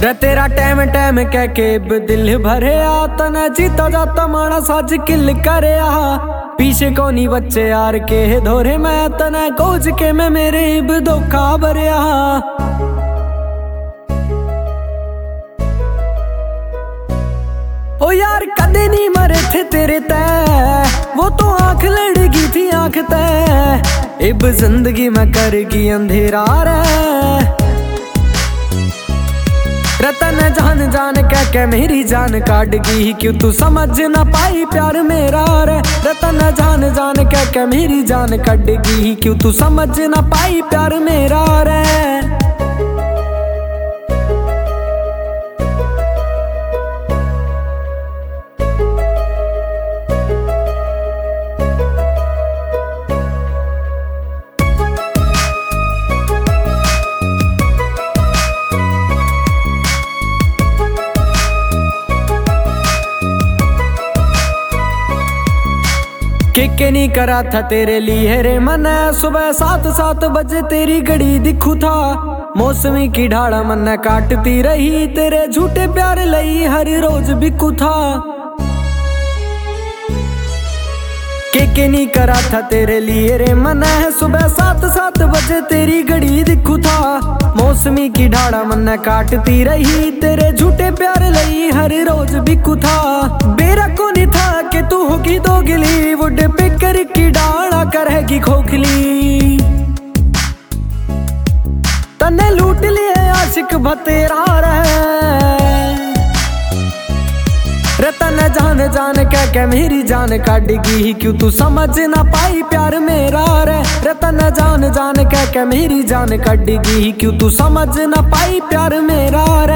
रे तेरा time time कह के दिल भरे आ तना जीता जाता माना साज किल करे आ पीछे कोनी बच्चे यार के धोरे मैं तना कोच के मैं मेरे इब धोखा भरे आ ओ यार कदे नहीं मरे थे तेरे तय वो तो आंख लड़गी थी आंख तय इब जिंदगी में करगी अंधेरा रे रतन जान जान कह के मेरी जान काट गई क्यों तू समझ ना पाई प्यार मेरा रे रतन जान जान कह के मेरी जान काट गई क्यों तू समझ ना पाई प्यार मेरा रे के नहीं करा था तेरे लिए रे मन सुबह 7 बजे तेरी घड़ी दिखू था मौसमी की ढाड़ा मन काटती रही तेरे झूठे प्यार लई हर रोज बिकू था के नहीं करा था तेरे लिए रे मन सुबह 7 बजे तेरी घड़ी दिखू था मौसमी की ढाड़ा मन काटती रही तेरे झूठे प्यार लई हर रोज बिकू था बेरा को नहीं था कि तू होगी दोगली वुड पिकर की डाला करेगी खोखली तने लूट लिए आशिक भतेरा रतन जान जान कह के मेरी जान काटेगी क्यों तू समझ ना पाई प्यार मेरा रे रतन जान जान कह के मेरी जान काटेगी क्यों तू समझ ना पाई प्यार मेरा रे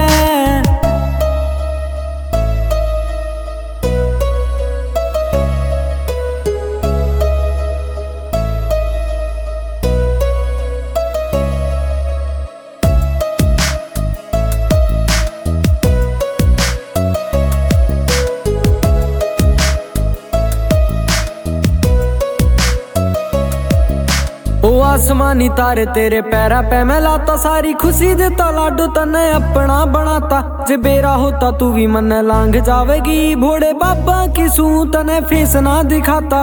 ओ आसमानी तारे तेरे पैरा पे मैं लाता सारी खुशी देता लाडो तने अपना बनाता जे बेरा होता तू भी मन लांग जावेगी भोले बाबा की सू तने फेस ना दिखाता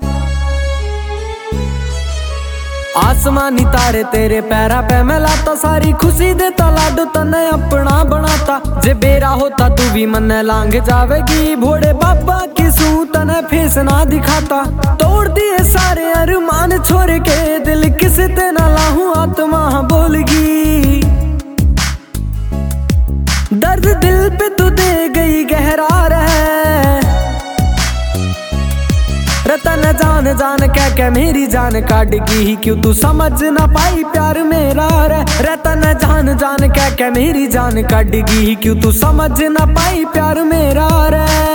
आसमानी तारे तेरे पैरा पे मैं लाता सारी खुशी देता लाडो तने अपना बनाता जे बेरा होता तू भी मन लांग जावेगी भोले बाबा की सू तने फेस ना दिखाता तोड़ दिए सारे अरमान छोड़ के दिल किसी ते ना लाहूं आत्मा बोलगी दर्द दिल पे तू दे गई गहरा रहे रतन जान जान कह के मेरी जान काटेगी क्यों तू समझ ना पाई प्यार मेरा रे रतन जान जान कह के मेरी जान काटेगी क्यों तू समझ ना पाई प्यार मेरा रे।